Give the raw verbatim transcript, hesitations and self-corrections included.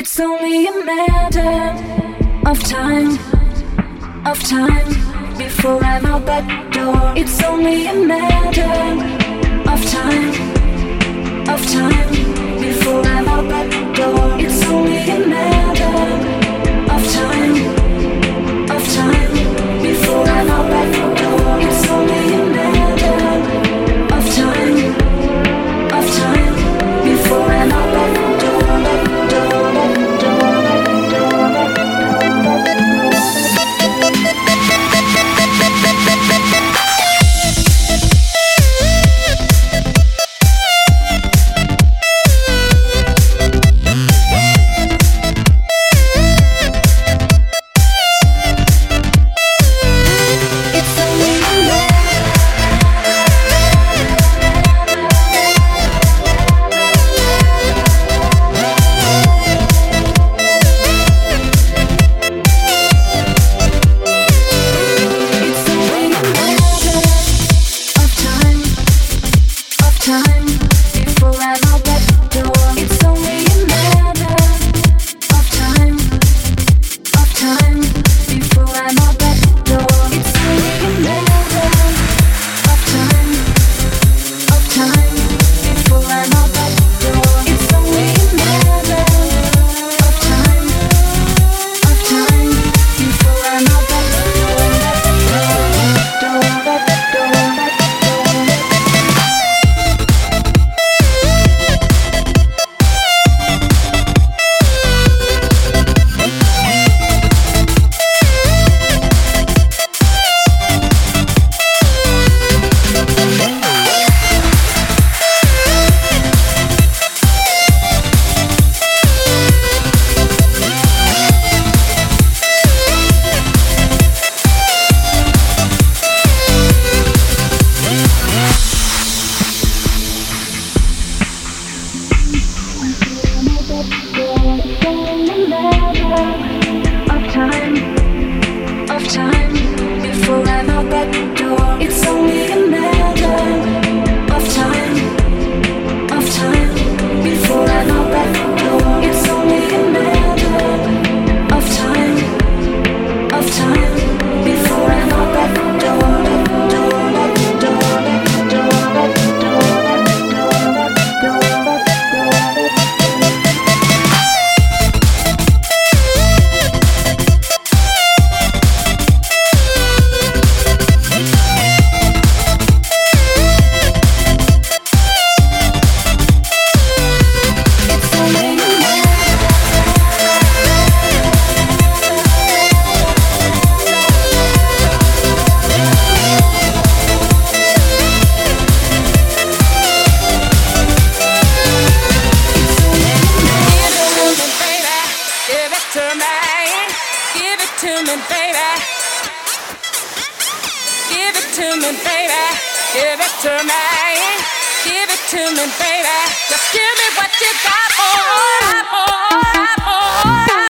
It's only a matter of time, of time, before I'm out that door. It's only a matter of time, of time, before I'm out that door. It's only a matter of time, of time, before I'm out that door. It's only a matter of time, of time, before I'm out that door. Just give me what you got, oh, oh, oh, oh.